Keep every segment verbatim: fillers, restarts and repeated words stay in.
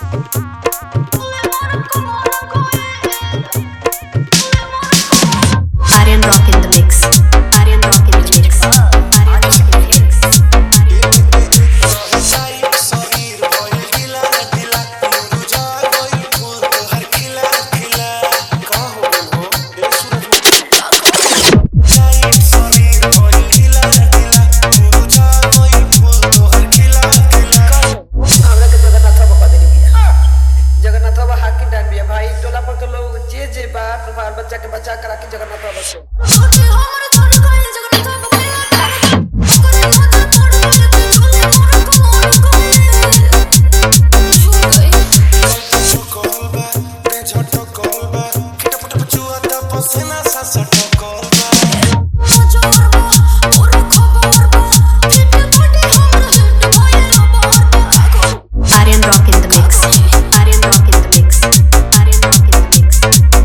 Aryan Rock in the mix. Aryan Rock in the mix. Aryan Rock in the mix. बच्चा के बच्चा करा के जगन्नाथ बाबा से Aryan Rock in the mix. Aryan Rock in the mix. Aryan Rock in the mix.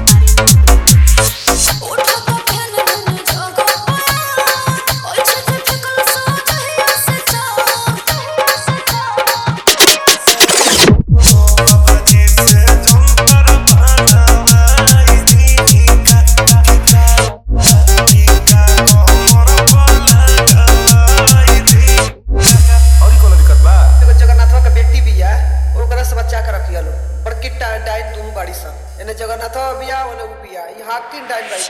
Jagannath बिया वाला उ बिया ई हाकिन डाइन बाई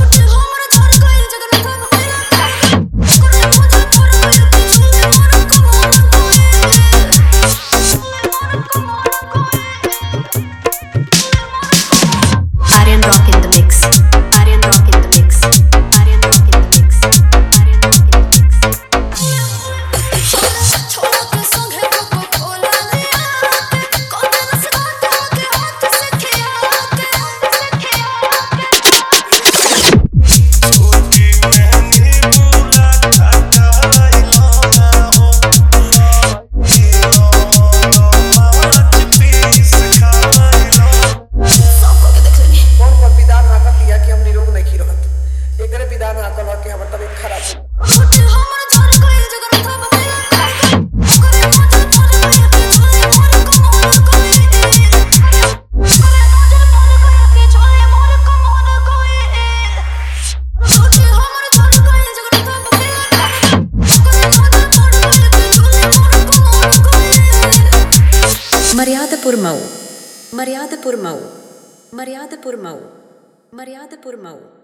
Aryan Rock in the mix. Aryan Rock in the mix. Aryan Rock in the mix. Aryan Rock in the mix. Maryadapur Mau. Maryadapur Mau. Maryadapur Mau. Maryadapur Mau.